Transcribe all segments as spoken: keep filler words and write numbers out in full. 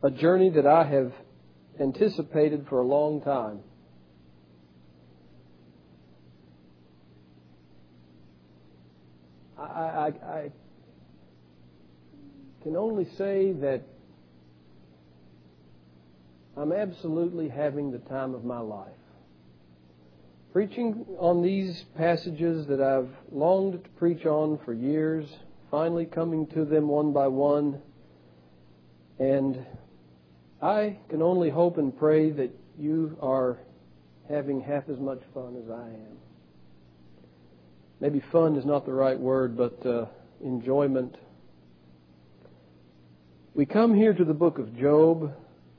a journey that I have anticipated for a long time. I, I, I can only say that I'm absolutely having the time of my life. Preaching on these passages that I've longed to preach on for years, finally coming to them one by one. And I can only hope and pray that you are having half as much fun as I am. Maybe fun is not the right word, but uh, enjoyment. We come here to the book of Job,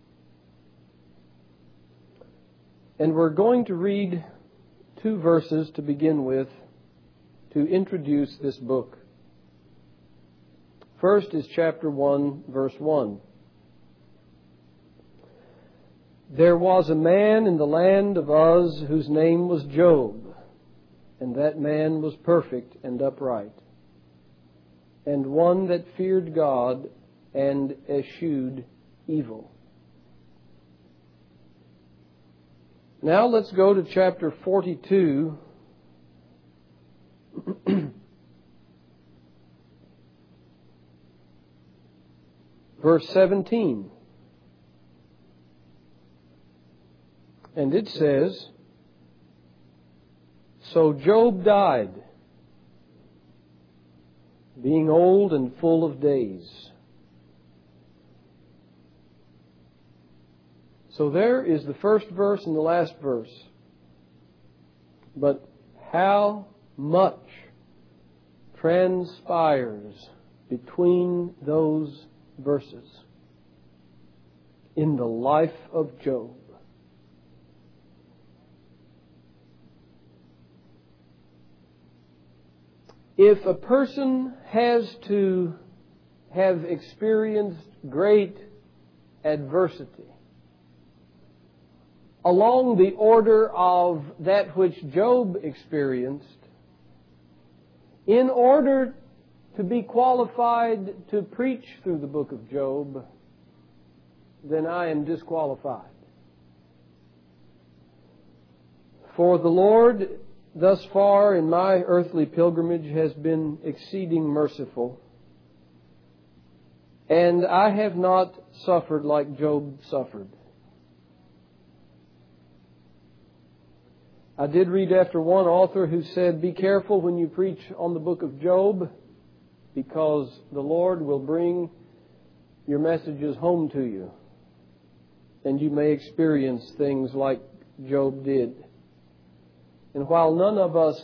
and we're going to read two verses to begin with to introduce this book. First is chapter one, verse one. There was a man in the land of Uz whose name was Job, and that man was perfect and upright, and one that feared God and eschewed evil. Now let's go to chapter forty-two, verse seventeen. And it says, So Job died, being old and full of days. So there is the first verse and the last verse. But how much transpires between those verses in the life of Job? If a person has to have experienced great adversity along the order of that which Job experienced, in order to be qualified to preach through the book of Job, then I am disqualified. For the Lord, thus far in my earthly pilgrimage, has been exceeding merciful, and I have not suffered like Job suffered. I did read after one author who said, be careful when you preach on the book of Job, because the Lord will bring your messages home to you, and you may experience things like Job did. And while none of us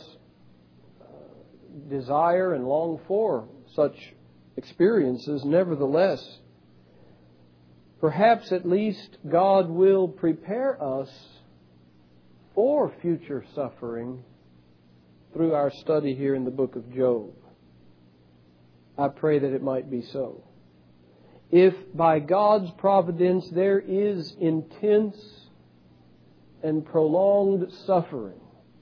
desire and long for such experiences, nevertheless, perhaps at least God will prepare us for future suffering through our study here in the book of Job. I pray that it might be so. If by God's providence there is intense and prolonged suffering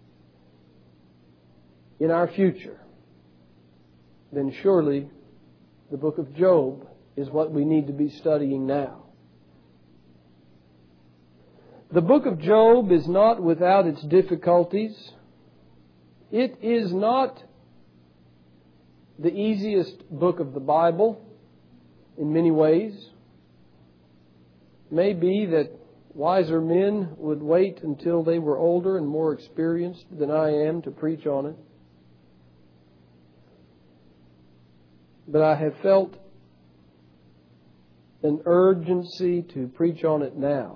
in our future, then surely the book of Job is what we need to be studying now. The book of Job is not without its difficulties. It is not the easiest book of the Bible in many ways. It may be that wiser men would wait until they were older and more experienced than I am to preach on it. But I have felt an urgency to preach on it now.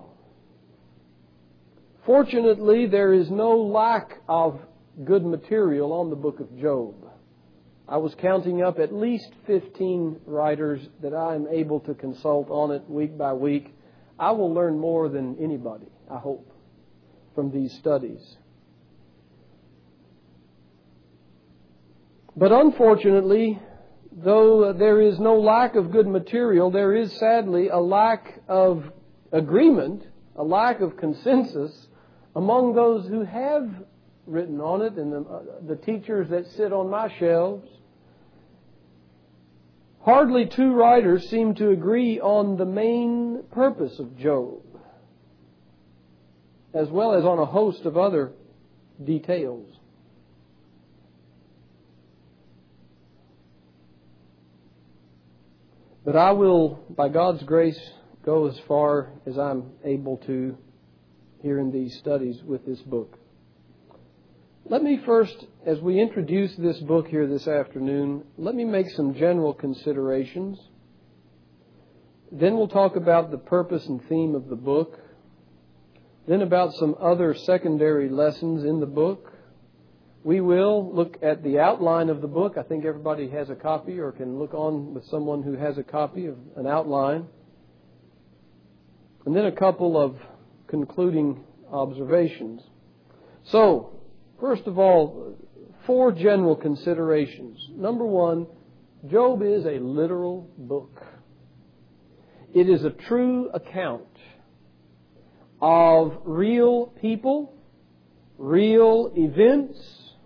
Fortunately, there is no lack of good material on the book of Job. I was counting up at least fifteen writers that I am able to consult on it week by week. I will learn more than anybody, I hope, from these studies. But unfortunately, though there is no lack of good material, there is sadly a lack of agreement, a lack of consensus among those who have written on it and the, uh, the teachers that sit on my shelves Hardly two writers seem to agree on the main purpose of Job, as well as on a host of other details. But I will, by God's grace, go as far as I'm able to here in these studies with this book. Let me first, as we introduce this book here this afternoon, let me make some general considerations. Then we'll talk about the purpose and theme of the book. Then about some other secondary lessons in the book. We will look at the outline of the book. I think everybody has a copy or can look on with someone who has a copy of an outline. And then a couple of concluding observations. So, first of all, four general considerations. Number one, Job is a literal book. It is a true account of real people, real events.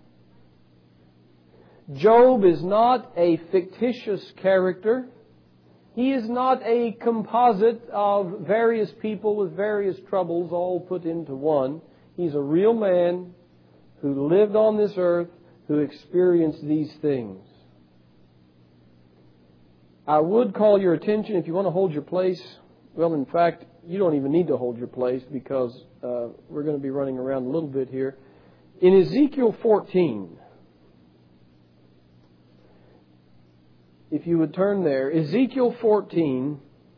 Job is not a fictitious character. He is not a composite of various people with various troubles all put into one. He's a real man who lived on this earth, who experienced these things. I would call your attention, if you want to hold your place, well, in fact, you don't even need to hold your place because uh, we're going to be running around a little bit here. In Ezekiel fourteen, if you would turn there, Ezekiel fourteen,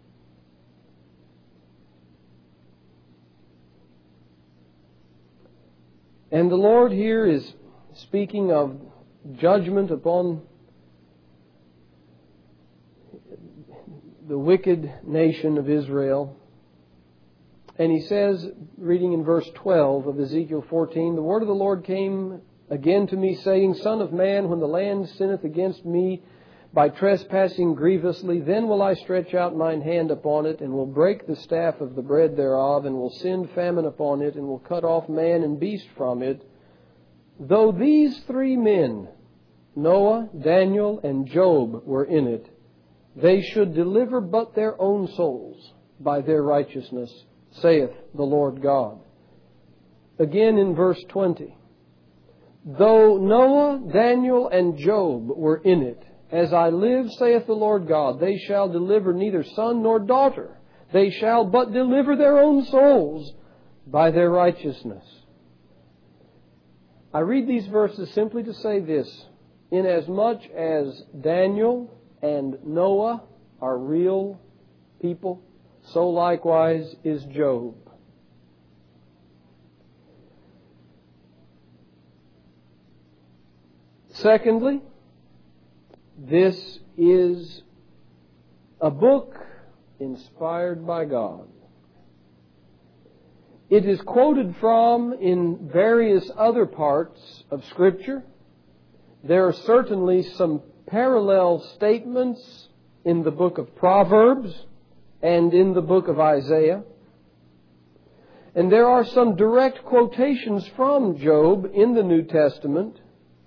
and the Lord here is speaking of judgment upon the wicked nation of Israel. And He says, reading in verse twelve of Ezekiel fourteen, "The word of the Lord came again to me, saying, Son of man, when the land sinneth against me by trespassing grievously, then will I stretch out mine hand upon it, and will break the staff of the bread thereof, and will send famine upon it, and will cut off man and beast from it. Though these three men, Noah, Daniel, and Job, were in it, they should deliver but their own souls by their righteousness, saith the Lord God." Again in verse twenty, "Though Noah, Daniel, and Job were in it, as I live, saith the Lord God, they shall deliver neither son nor daughter. They shall but deliver their own souls by their righteousness." I read these verses simply to say this: inasmuch as Daniel and Noah are real people, so likewise is Job. Secondly, this is a book inspired by God. It is quoted from in various other parts of Scripture. There are certainly some parallel statements in the book of Proverbs and in the book of Isaiah. And there are some direct quotations from Job in the New Testament.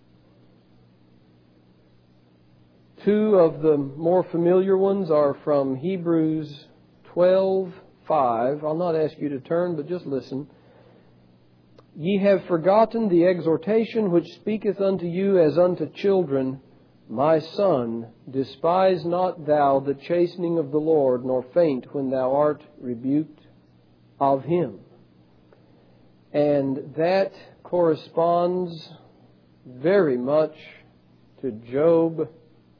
Two of the more familiar ones are from Hebrews twelve five. I'll not ask you to turn, but just listen. "Ye have forgotten the exhortation which speaketh unto you as unto children. My son, despise not thou the chastening of the Lord, nor faint when thou art rebuked of Him." And that corresponds very much to Job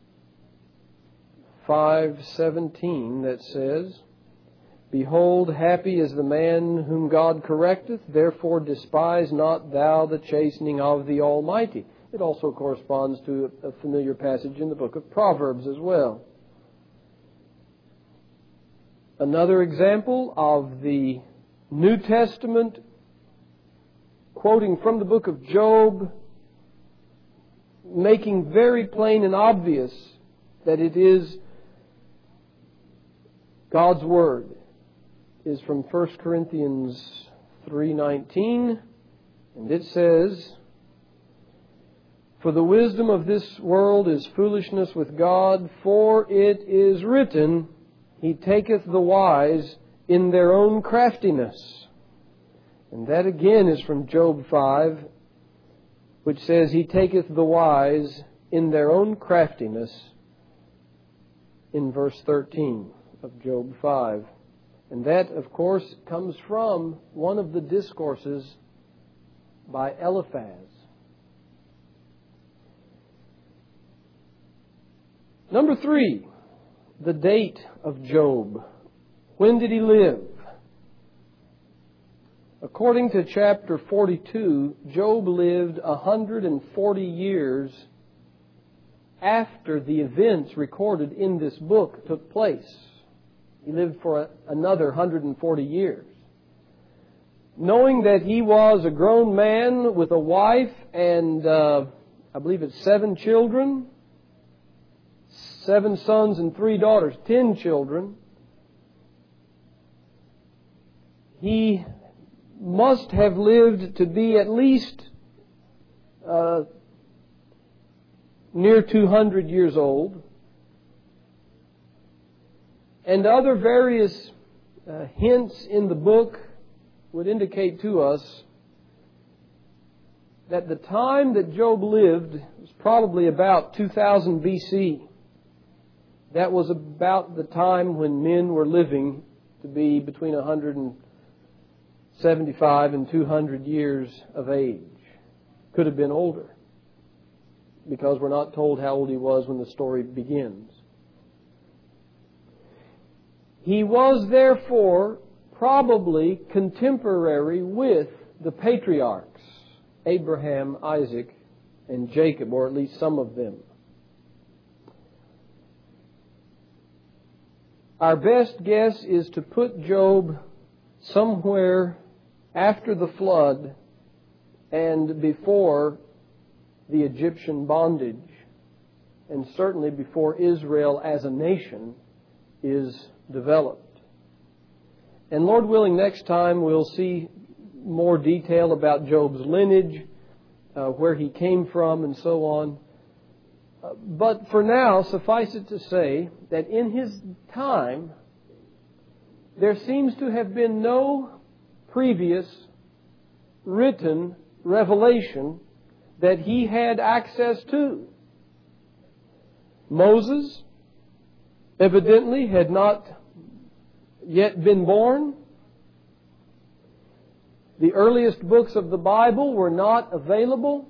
five seventeen, that says, "Behold, happy is the man whom God correcteth, therefore despise not thou the chastening of the Almighty." It also corresponds to a familiar passage in the book of Proverbs as well. Another example of the New Testament quoting from the book of Job, making very plain and obvious that it is God's Word, is from First Corinthians three nineteen, and it says, For the wisdom of this world is foolishness with God, for it is written, He taketh the wise in their own craftiness. And that again is from Job five, which says, He taketh the wise in their own craftiness, in verse thirteen of Job five. And that, of course, comes from one of the discourses by Eliphaz. Number three, the date of Job. When did he live? According to chapter forty-two, Job lived one hundred forty years after the events recorded in this book took place. He lived for a, another one hundred forty years. Knowing that he was a grown man with a wife and, uh, I believe it's seven children, seven sons and three daughters, ten children, he must have lived to be at least uh, near two hundred years old. And other various uh, hints in the book would indicate to us that the time that Job lived was probably about two thousand B C. That was about the time when men were living to be between one hundred seventy-five and two hundred years of age. Could have been older, because we're not told how old he was when the story begins. He was therefore probably contemporary with the patriarchs, Abraham, Isaac, and Jacob, or at least some of them. Our best guess is to put Job somewhere after the flood and before the Egyptian bondage, and certainly before Israel as a nation is developed. And Lord willing, next time we'll see more detail about Job's lineage, uh, where he came from, and so on. Uh, but for now, suffice it to say that in his time, there seems to have been no previous written revelation that he had access to. Moses evidently had not yet been born. The earliest books of the Bible were not available.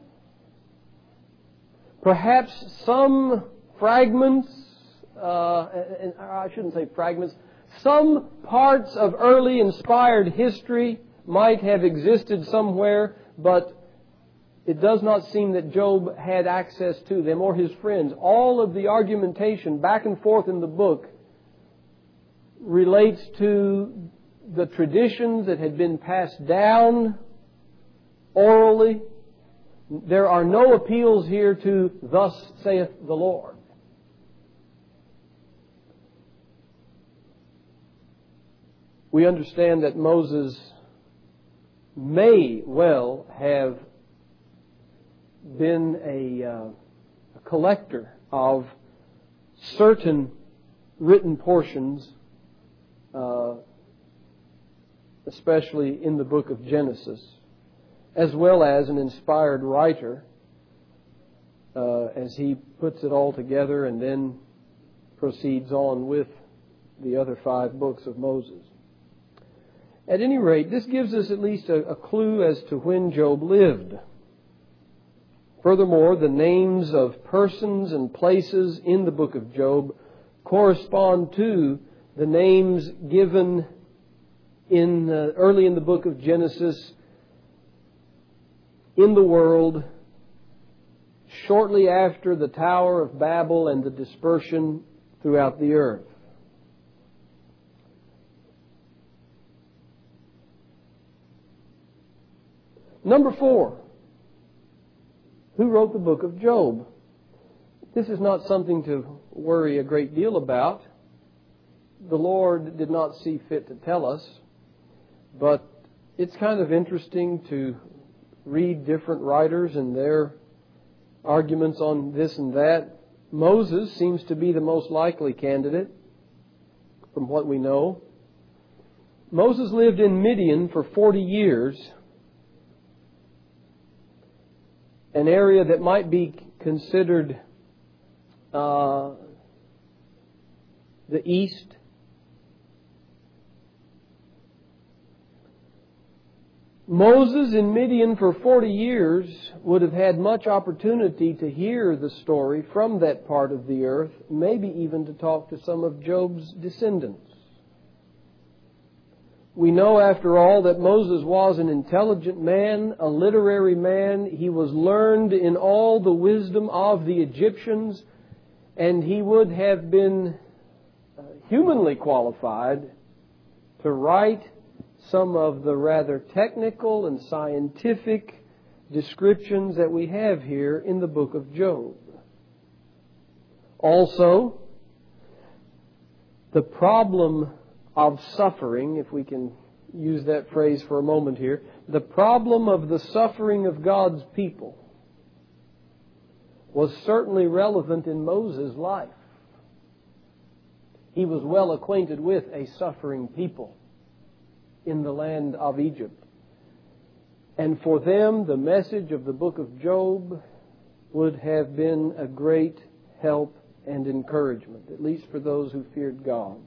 Perhaps some fragments, uh, and I shouldn't say fragments, some parts of early inspired history might have existed somewhere, but it does not seem that Job had access to them or his friends. All of the argumentation back and forth in the book relates to the traditions that had been passed down orally. There are no appeals here to "Thus saith the Lord." We understand that Moses may well have been a, uh, a collector of certain written portions, uh, especially in the book of Genesis, as well as an inspired writer uh, as he puts it all together and then proceeds on with the other five books of Moses. At any rate, this gives us at least a, a clue as to when Job lived. Furthermore, the names of persons and places in the book of Job correspond to the names given in uh, early in the book of Genesis in the world shortly after the Tower of Babel and the dispersion throughout the earth. Number four. Who wrote the book of Job? This is not something to worry a great deal about. The Lord did not see fit to tell us, but it's kind of interesting to read different writers and their arguments on this and that. Moses seems to be the most likely candidate from what we know. Moses lived in Midian for forty years, an area that might be considered uh, the east. Moses in Midian for forty years would have had much opportunity to hear the story from that part of the earth, maybe even to talk to some of Job's descendants. We know, after all, that Moses was an intelligent man, a literary man. He was learned in all the wisdom of the Egyptians, and he would have been humanly qualified to write some of the rather technical and scientific descriptions that we have here in the book of Job. Also, the problem of suffering, if we can use that phrase for a moment here, the problem of the suffering of God's people was certainly relevant in Moses' life. He was well acquainted with a suffering people in the land of Egypt. And for them, the message of the book of Job would have been a great help and encouragement, at least for those who feared God.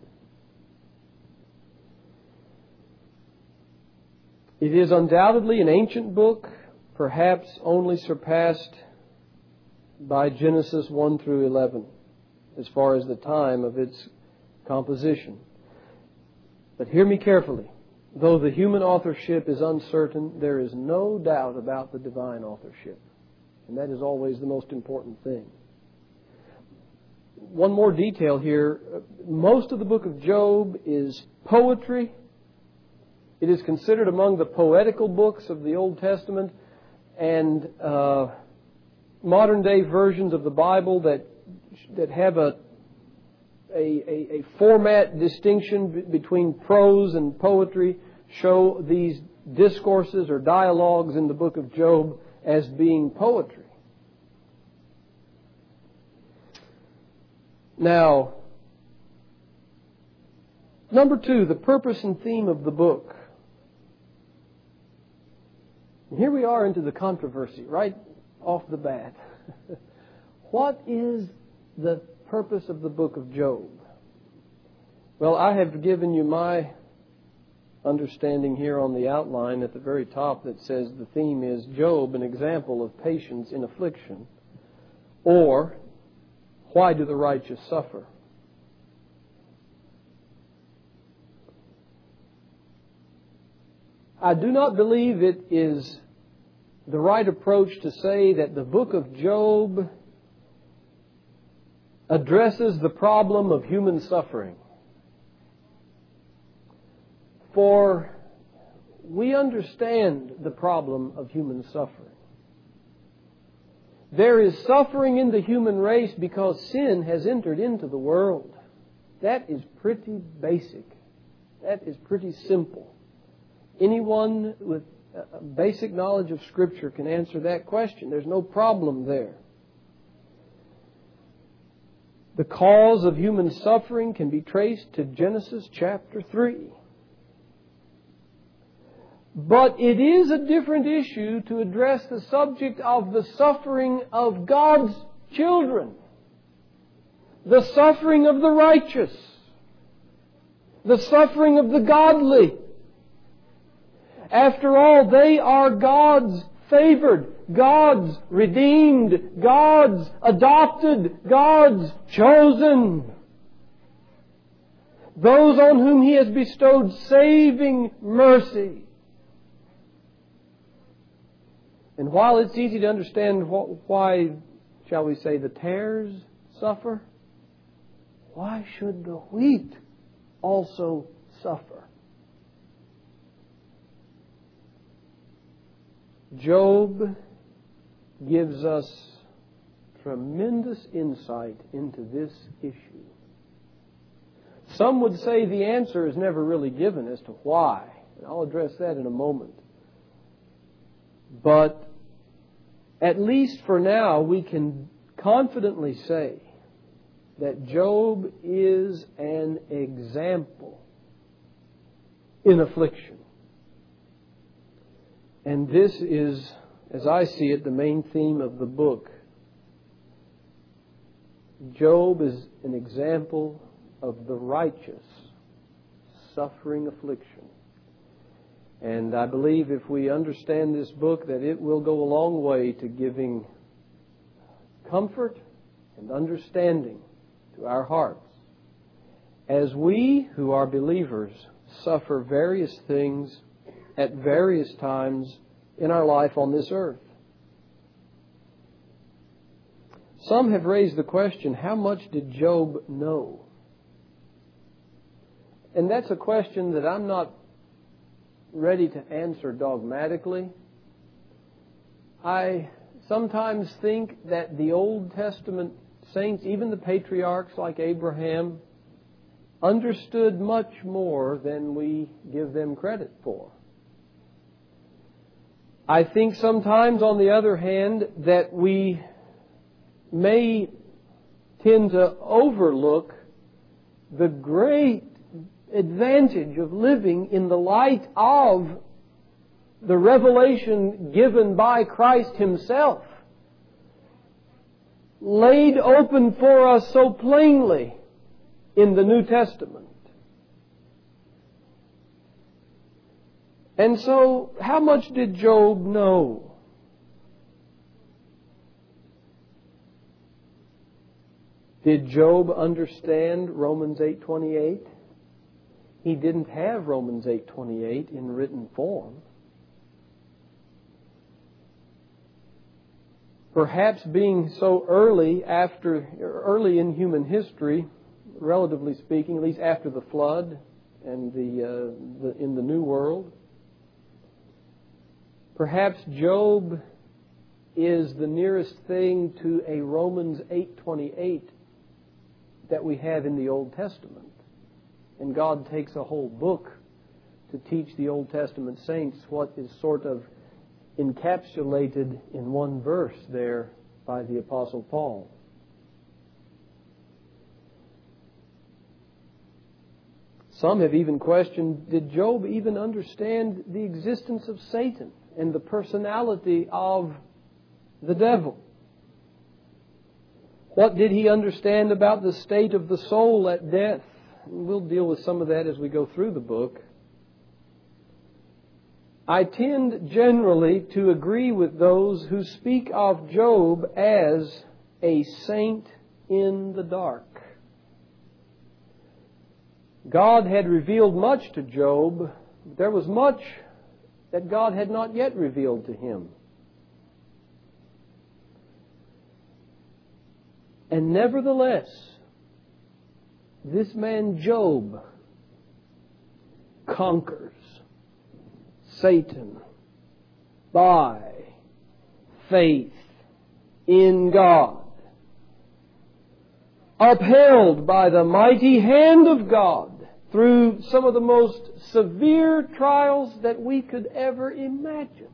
It is undoubtedly an ancient book, perhaps only surpassed by Genesis one through eleven, as far as the time of its composition. But hear me carefully. Though the human authorship is uncertain, there is no doubt about the divine authorship. And that is always the most important thing. One more detail here. Most of the book of Job is poetry. It is considered among the poetical books of the Old Testament, and uh, modern-day versions of the Bible that that have a a, a, a format distinction between prose and poetry show these discourses or dialogues in the book of Job as being poetry. Now, number two, the purpose and theme of the book. And here we are into the controversy right off the bat. What is the purpose of the book of Job? Well, I have given you my understanding here on the outline at the very top that says the theme is Job, an example of patience in affliction, or why do the righteous suffer? I do not believe it is the right approach to say that the book of Job addresses the problem of human suffering. For we understand the problem of human suffering. There is suffering in the human race because sin has entered into the world. That is pretty basic. That is pretty simple. Anyone with a basic knowledge of Scripture can answer that question. There's no problem there. The cause of human suffering can be traced to Genesis chapter three. But it is a different issue to address the subject of the suffering of God's children, the suffering of the righteous, the suffering of the godly. After all, they are God's favored, God's redeemed, God's adopted, God's chosen. Those on whom He has bestowed saving mercy. And while it's easy to understand why, shall we say, the tares suffer, why should the wheat also suffer? Job gives us tremendous insight into this issue. Some would say the answer is never really given as to why. And I'll address that in a moment. But at least for now, we can confidently say that Job is an example in affliction. And this is, as I see it, the main theme of the book. Job is an example of the righteous suffering affliction. And I believe if we understand this book, that it will go a long way to giving comfort and understanding to our hearts as we, who are believers, suffer various things at various times in our life on this earth. Some have raised the question, how much did Job know? And that's a question that I'm not ready to answer dogmatically. I sometimes think that the Old Testament saints, even the patriarchs like Abraham, understood much more than we give them credit for. I think sometimes, on the other hand, that we may tend to overlook the great advantage of living in the light of the revelation given by Christ Himself, laid open for us so plainly in the New Testament. And so, how much did Job know? Did Job understand Romans eight twenty-eight? He didn't have Romans eight twenty-eight in written form. Perhaps being so early after early in human history, relatively speaking, at least after the flood and the, uh, the in the New World, perhaps Job is the nearest thing to a Romans eight twenty-eight that we have in the Old Testament. And God takes a whole book to teach the Old Testament saints what is sort of encapsulated in one verse there by the Apostle Paul. Some have even questioned, did Job even understand the existence of Satan and the personality of the devil? What did he understand about the state of the soul at death? We'll deal with some of that as we go through the book. I tend generally to agree with those who speak of Job as a saint in the dark. God had revealed much to Job. There was much that God had not yet revealed to him. And nevertheless, this man Job conquers Satan by faith in God, upheld by the mighty hand of God through some of the most severe trials that we could ever imagine.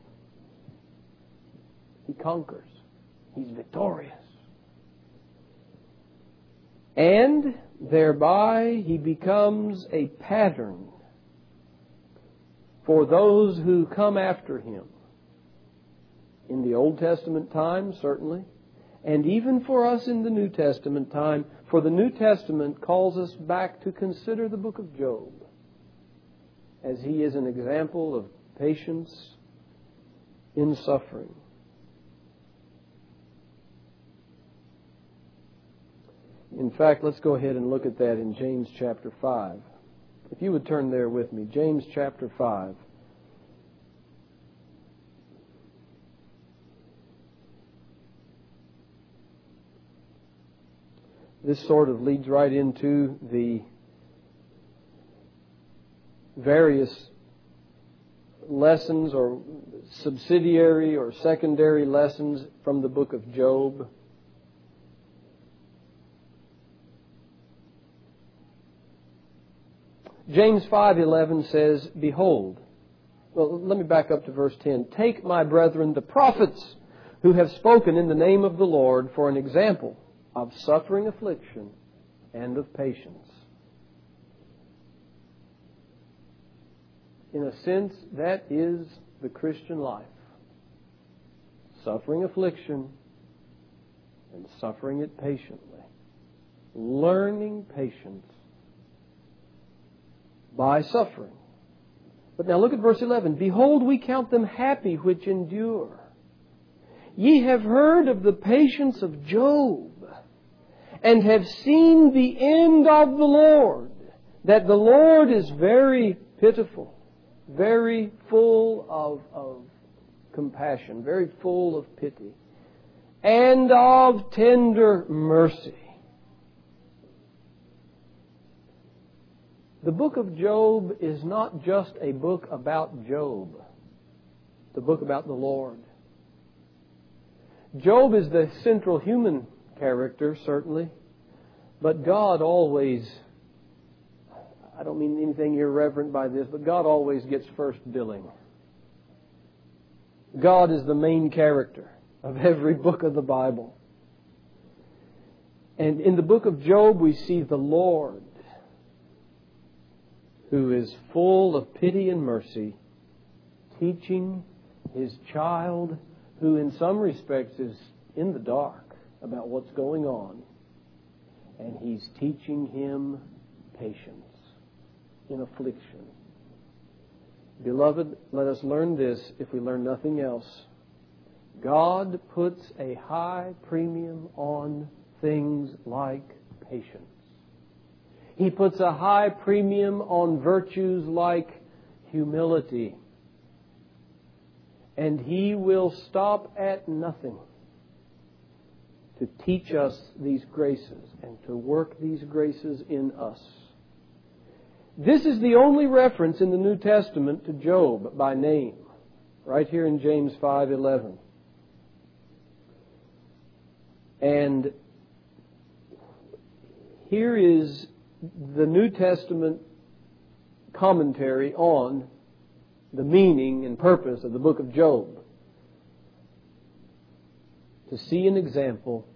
He conquers. He's victorious. And thereby he becomes a pattern for those who come after him. In the Old Testament time, certainly, and even for us in the New Testament time, for the New Testament calls us back to consider the book of Job, as he is an example of patience in suffering. In fact, let's go ahead and look at that in James chapter five. If you would turn there with me, James chapter five. This sort of leads right into the various lessons or subsidiary or secondary lessons from the book of Job. James five eleven says, "Behold," well, let me back up to verse ten. "Take, my brethren, the prophets who have spoken in the name of the Lord for an example of suffering affliction and of patience. In a sense, that is the Christian life. Suffering affliction and suffering it patiently. Learning patience by suffering. But now look at verse eleven. Behold, we count them happy which endure. Ye have heard of the patience of Job, and have seen the end of the Lord, that the Lord is very pitiful, very full of, of compassion, very full of pity, and of tender mercy. The book of Job is not just a book about Job. It's a book about the Lord. Job is the central human character, certainly, but God always, I don't mean anything irreverent by this, but God always gets first billing. God is the main character of every book of the Bible. And in the book of Job, we see the Lord, who is full of pity and mercy, teaching His child, who in some respects is in the dark about what's going on. And He's teaching him patience in affliction. Beloved, let us learn this if we learn nothing else. God puts a high premium on things like patience. He puts a high premium on virtues like humility. And He will stop at nothing to teach us these graces and to work these graces in us. This is the only reference in the New Testament to Job by name, right here in James five eleven. And here is the New Testament commentary on the meaning and purpose of the book of Job. To see an example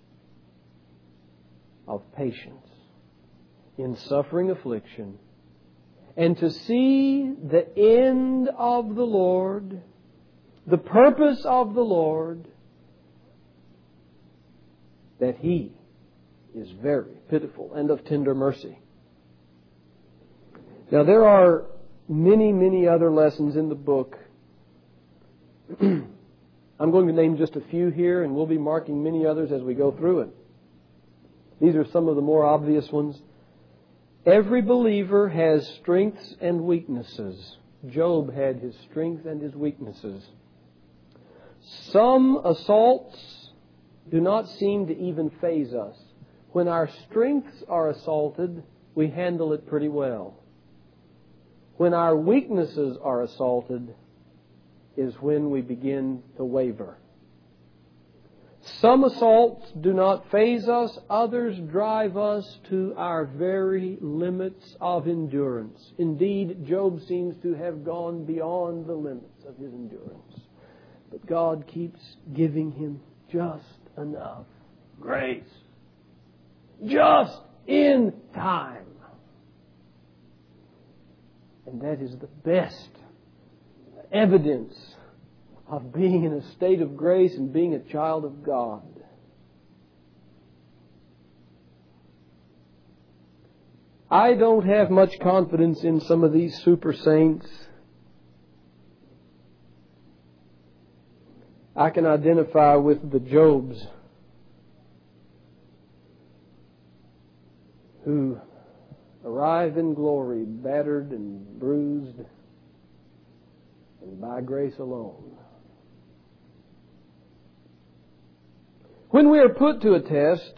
of patience in suffering affliction, and to see the end of the Lord, the purpose of the Lord, that He is very pitiful and of tender mercy. Now there are many, many other lessons in the book. I'm going to name just a few here, and we'll be marking many others as we go through it. These are some of the more obvious ones. Every believer has strengths and weaknesses. Job had his strength and his weaknesses. Some assaults do not seem to even faze us. When our strengths are assaulted, we handle it pretty well. When our weaknesses are assaulted is when we begin to waver. Some assaults do not faze us. Others drive us to our very limits of endurance. Indeed, Job seems to have gone beyond the limits of his endurance. But God keeps giving him just enough grace. Just in time. And that is the best evidence of being in a state of grace and being a child of God. I don't have much confidence in some of these super saints. I can identify with the Jobs who arrive in glory battered and bruised and by grace alone. When we are put to a test,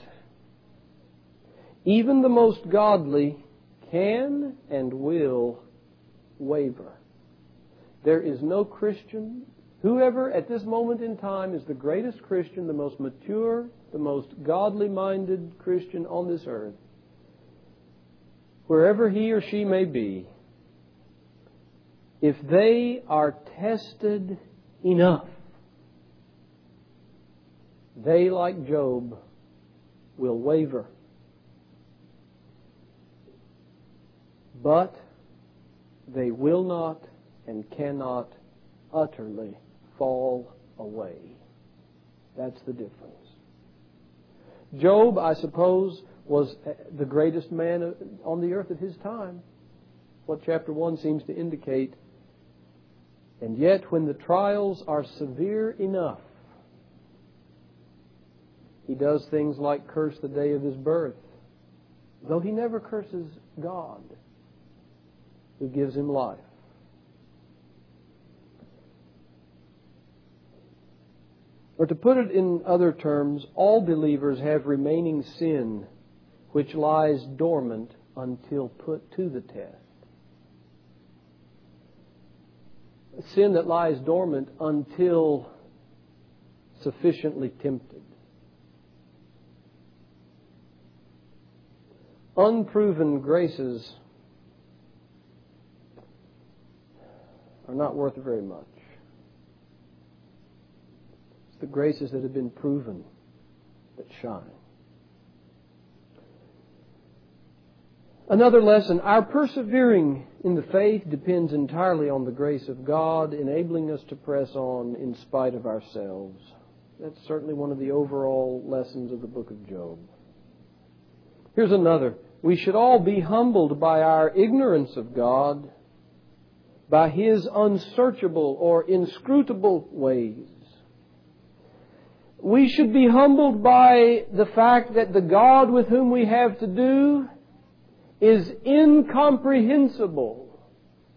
even the most godly can and will waver. There is no Christian, whoever at this moment in time is the greatest Christian, the most mature, the most godly-minded Christian on this earth, wherever he or she may be, if they are tested enough, they, like Job, will waver. But they will not and cannot utterly fall away. That's the difference. Job, I suppose, was the greatest man on the earth at his time. What chapter one seems to indicate. And yet, when the trials are severe enough, he does things like curse the day of his birth, though he never curses God, who gives him life. Or to put it in other terms, all believers have remaining sin which lies dormant until put to the test. A sin that lies dormant until sufficiently tempted. Unproven graces are not worth very much. It's the graces that have been proven that shine. Another lesson, our persevering in the faith depends entirely on the grace of God, enabling us to press on in spite of ourselves. That's certainly one of the overall lessons of the book of Job. Here's another. We should all be humbled by our ignorance of God, by His unsearchable or inscrutable ways. We should be humbled by the fact that the God with whom we have to do is incomprehensible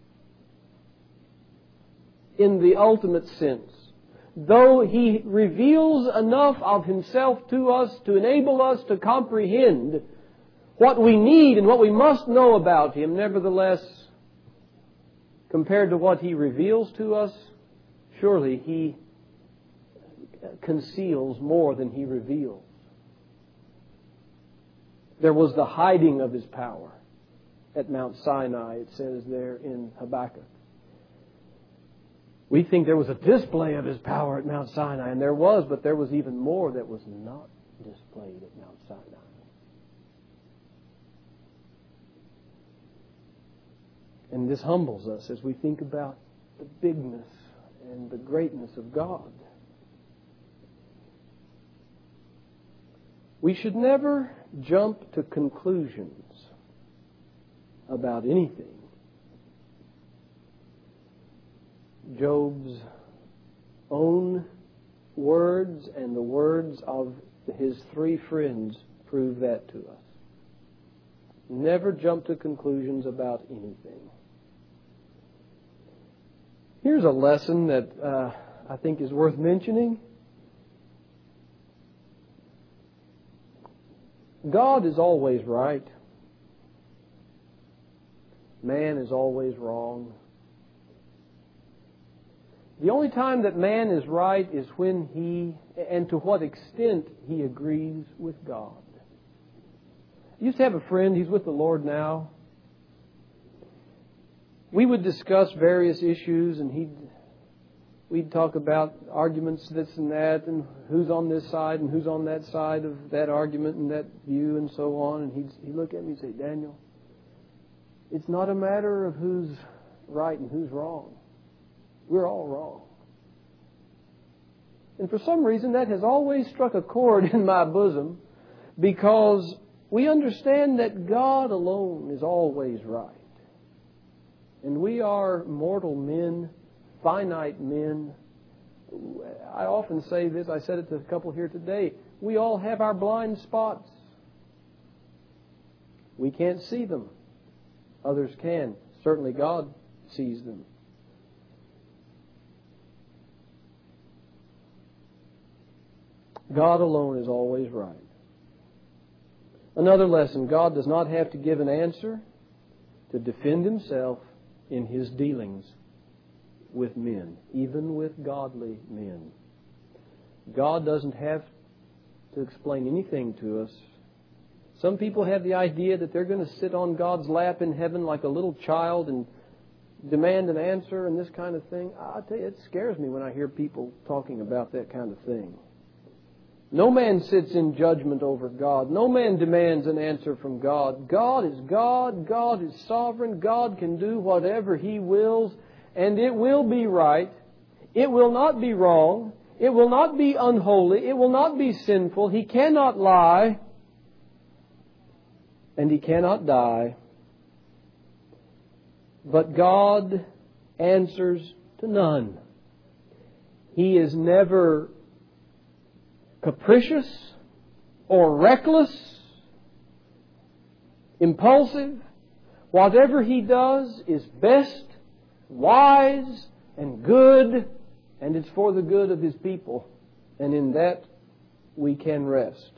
in the ultimate sense. Though He reveals enough of Himself to us to enable us to comprehend what we need and what we must know about Him, nevertheless, compared to what He reveals to us, surely He conceals more than He reveals. There was the hiding of His power at Mount Sinai, it says there in Habakkuk. We think there was a display of His power at Mount Sinai, and there was, but there was even more that was not displayed at Mount Sinai. And this humbles us as we think about the bigness and the greatness of God. We should never jump to conclusions about anything. Job's own words and the words of his three friends prove that to us. Never jump to conclusions about anything. Here's a lesson that uh, I think is worth mentioning. God is always right. Man is always wrong. The only time that man is right is when he, and to what extent he agrees with God. I used to have a friend, he's with the Lord now. We would discuss various issues, and he'd we'd talk about arguments, this and that, and who's on this side and who's on that side of that argument and that view and so on. And he'd, he'd look at me and say, Daniel, it's not a matter of who's right and who's wrong. We're all wrong. And for some reason that has always struck a chord in my bosom, because we understand that God alone is always right. And we are mortal men, finite men. I often say this, I said it to a couple here today, we all have our blind spots. We can't see them. Others can. Certainly God sees them. God alone is always right. Another lesson, God does not have to give an answer to defend Himself in His dealings with men, even with godly men. God doesn't have to explain anything to us. Some people have the idea that they're going to sit on God's lap in heaven like a little child and demand an answer and this kind of thing. I tell you, it scares me when I hear people talking about that kind of thing. No man sits in judgment over God. No man demands an answer from God. God is God. God is sovereign. God can do whatever He wills, and it will be right. It will not be wrong. It will not be unholy. It will not be sinful. He cannot lie, and He cannot die. But God answers to none. He is never capricious or reckless, impulsive. Whatever He does is best, wise, and good, and it's for the good of His people. And in that we can rest.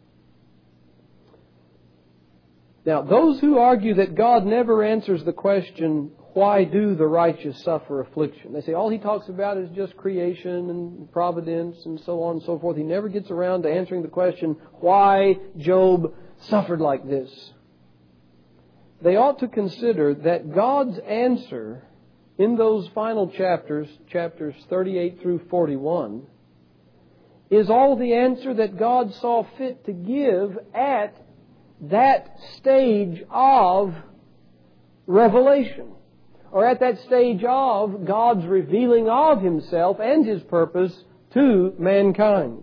Now, those who argue that God never answers the question, why do the righteous suffer affliction? They say all He talks about is just creation and providence and so on and so forth. He never gets around to answering the question why Job suffered like this. They ought to consider that God's answer in those final chapters, chapters thirty-eight through forty-one, is all the answer that God saw fit to give at that stage of revelation, or at that stage of God's revealing of Himself and His purpose to mankind.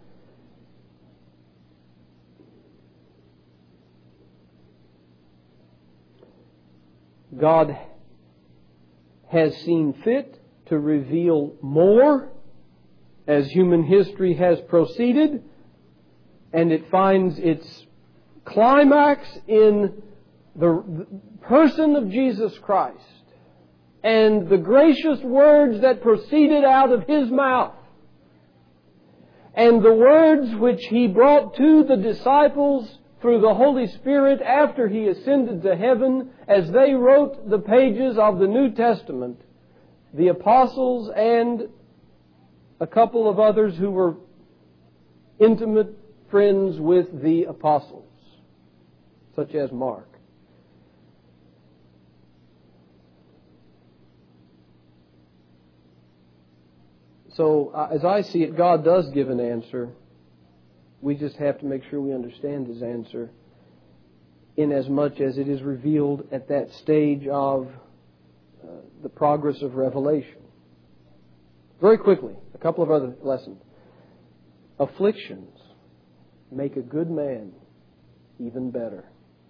God has seen fit to reveal more as human history has proceeded, and it finds its climax in the person of Jesus Christ and the gracious words that proceeded out of His mouth, and the words which He brought to the disciples through the Holy Spirit after He ascended to heaven as they wrote the pages of the New Testament, the apostles and a couple of others who were intimate friends with the apostles, such as Mark. So, uh, as I see it, God does give an answer. We just have to make sure we understand His answer in as much as it is revealed at that stage of uh, the progress of revelation. Very quickly, a couple of other lessons. Afflictions make a good man even better.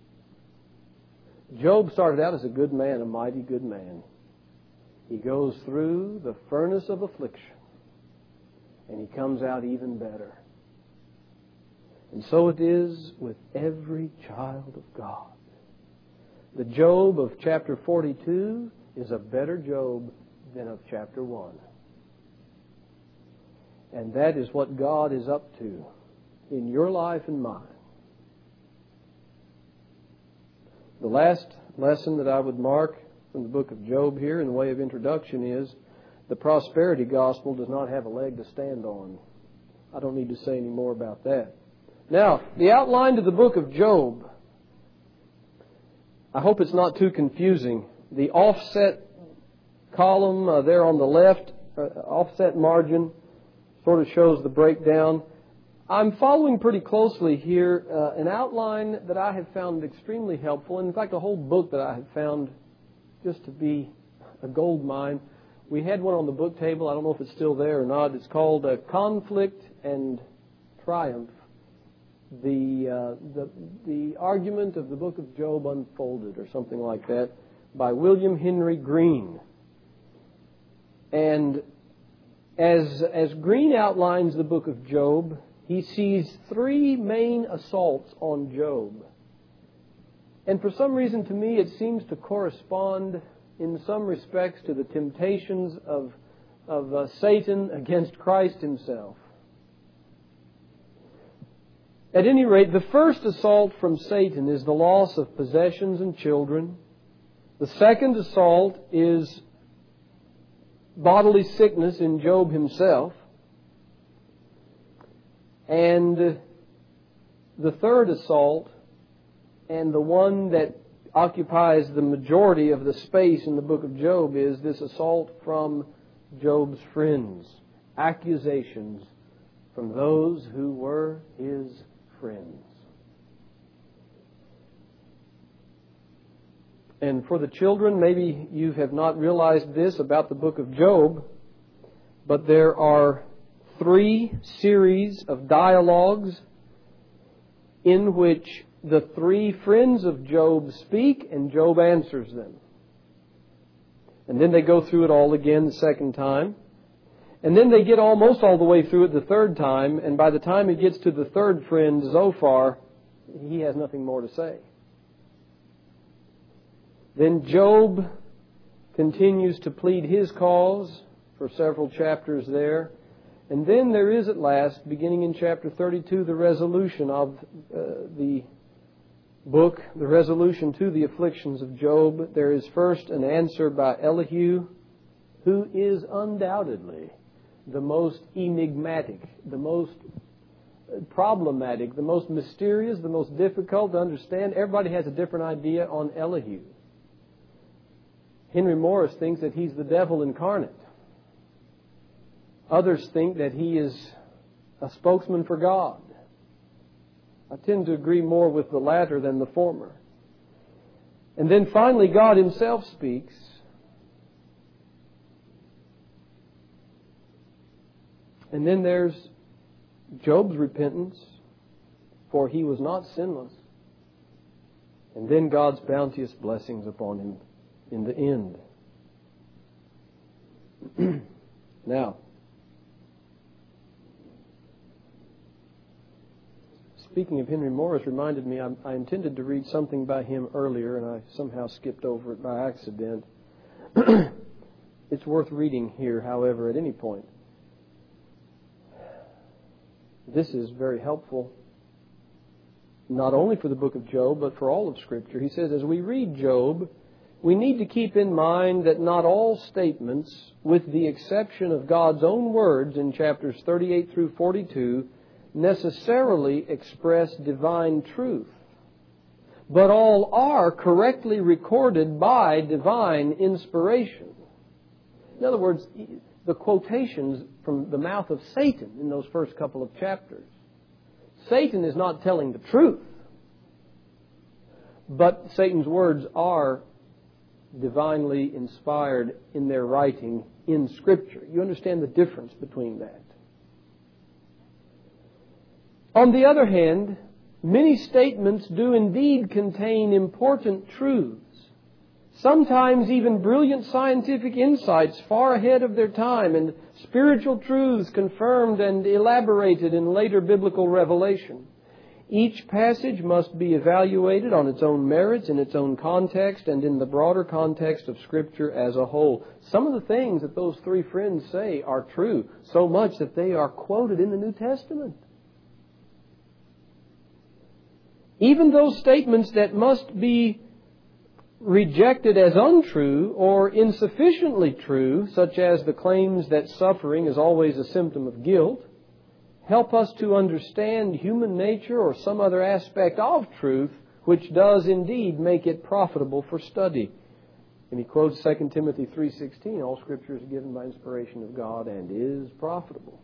Job started out as a good man, a mighty good man. He goes through the furnace of affliction, and he comes out even better. And so it is with every child of God. The Job of chapter forty-two is a better Job than of chapter one. And that is what God is up to in your life and mine. The last lesson that I would mark from the book of Job here in the way of introduction is the prosperity gospel does not have a leg to stand on. I don't need to say any more about that. Now, the outline to the book of Job, I hope it's not too confusing. The offset column uh, there on the left, uh, offset margin, sort of shows the breakdown. I'm following pretty closely here uh, an outline that I have found extremely helpful. In fact, a whole book that I have found just to be a gold mine. We had one on the book table. I don't know if it's still there or not. It's called uh, Conflict and Triumph. The, uh, the the argument of the book of Job unfolded, or something like that, by William Henry Green. And as as Green outlines the book of Job, he sees three main assaults on Job. And for some reason, to me, it seems to correspond in some respects to the temptations of of uh, Satan against Christ Himself. At any rate, the first assault from Satan is the loss of possessions and children. The second assault is bodily sickness in Job himself. And the third assault, and the one that occupies the majority of the space in the book of Job, is this assault from Job's friends, accusations from those who were his friends. And for the children, maybe you have not realized this about the book of Job, but there are three series of dialogues in which the three friends of Job speak and Job answers them. And then they go through it all again the second time. And then they get almost all the way through it the third time, and by the time it gets to the third friend, Zophar, he has nothing more to say. Then Job continues to plead his cause for several chapters there. And then there is at last, beginning in chapter thirty-two, the resolution of uh, the book, the resolution to the afflictions of Job. There is first an answer by Elihu, who is undoubtedly the most enigmatic, the most problematic, the most mysterious, the most difficult to understand. Everybody has a different idea on Elihu. Henry Morris thinks that he's the devil incarnate. Others think that he is a spokesman for God. I tend to agree more with the latter than the former. And then finally, God Himself speaks. And then there's Job's repentance, for he was not sinless. And then God's bounteous blessings upon him in the end. Now, speaking of Henry Morris reminded me, I, I intended to read something by him earlier, and I somehow skipped over it by accident. It's worth reading here, however, at any point. This is very helpful, not only for the book of Job, but for all of Scripture. He says, as we read Job, we need to keep in mind that not all statements, with the exception of God's own words in chapters thirty-eight through forty-two, necessarily express divine truth, but all are correctly recorded by divine inspiration. In other words, the quotations from the mouth of Satan in those first couple of chapters. Satan is not telling the truth, but Satan's words are divinely inspired in their writing in Scripture. You understand the difference between that. On the other hand, many statements do indeed contain important truths, sometimes even brilliant scientific insights far ahead of their time, and spiritual truths confirmed and elaborated in later biblical revelation. Each passage must be evaluated on its own merits, in its own context, and in the broader context of Scripture as a whole. Some of the things that those three friends say are true, so much that they are quoted in the New Testament. Even those statements that must be rejected as untrue or insufficiently true, such as the claims that suffering is always a symptom of guilt, help us to understand human nature or some other aspect of truth, which does indeed make it profitable for study. And he quotes Second Timothy three sixteen, all Scripture is given by inspiration of God and is profitable.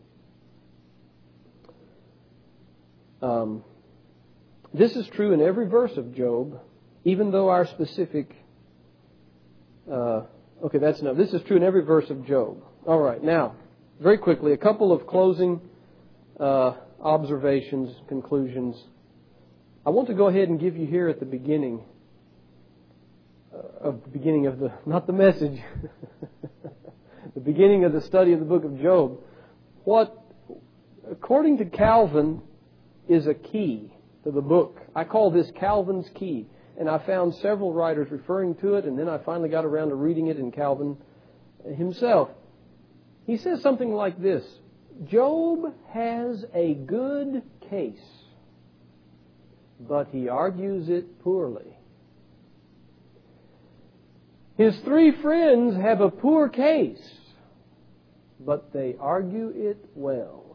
Um, this is true in every verse of Job, even though our specific... Uh, okay, that's enough. This is true in every verse of Job. All right, now, very quickly, a couple of closing uh, observations, conclusions. I want to go ahead and give you here at the beginning, uh, of the beginning of the, not the message, the beginning of the study of the book of Job, what, according to Calvin, is a key to the book. I call this Calvin's key. And I found several writers referring to it, and then I finally got around to reading it in Calvin himself. He says something like this: Job has a good case, but he argues it poorly. His three friends have a poor case, but they argue it well.